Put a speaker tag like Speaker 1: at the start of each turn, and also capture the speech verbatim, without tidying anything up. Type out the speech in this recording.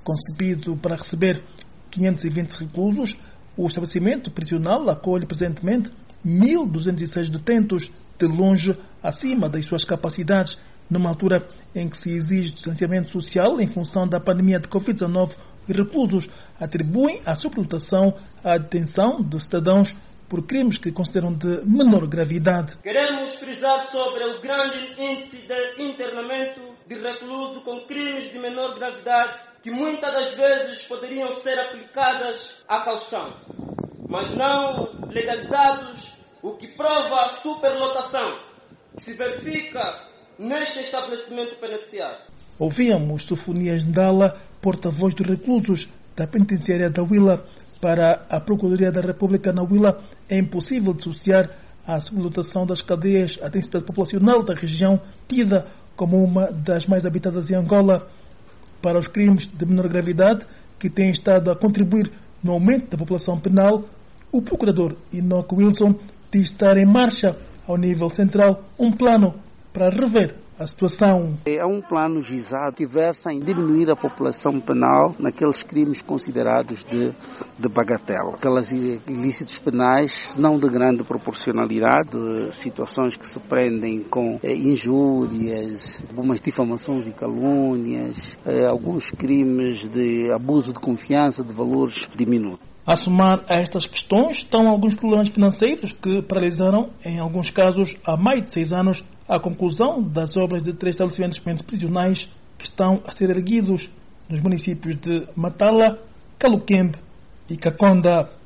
Speaker 1: Concebido para receber quinhentos e vinte reclusos, o estabelecimento prisional acolhe presentemente mil duzentos e seis detentos, de longe acima das suas capacidades, numa altura em que se exige distanciamento social em função da pandemia de covid dezenove. Os reclusos atribuem a superlotação à detenção de cidadãos por crimes que consideram de menor gravidade.
Speaker 2: Queremos frisar sobre o grande índice de internamento de reclusos com crimes de menor gravidade que muitas das vezes poderiam ser aplicadas à caução, mas não legalizados, o que prova a superlotação que se verifica neste estabelecimento penitenciário.
Speaker 1: Ouvíamos Sofonias Ndala, porta-voz dos reclusos da penitenciária da Huila. Para a Procuradoria da República na Huila, é impossível dissociar a superlotação das cadeias à densidade populacional da região, tida como uma das mais habitadas em Angola. Para os crimes de menor gravidade, que têm estado a contribuir no aumento da população penal, o procurador Enoque Wilson diz estar em marcha, ao nível central, um plano para rever a situação.
Speaker 3: É um plano gizado que versa em diminuir a população penal naqueles crimes considerados de, de bagatela. Aqueles ilícitos penais não de grande proporcionalidade, de situações que se prendem com é, injúrias, algumas difamações e calúnias, é, alguns crimes de abuso de confiança de valores diminutos.
Speaker 1: A somar a estas questões estão alguns problemas financeiros que paralisaram, em alguns casos, há mais de seis anos, a conclusão das obras de três estabelecimentos prisionais que estão a ser erguidos nos municípios de Matala, Caluquembe e Caconda.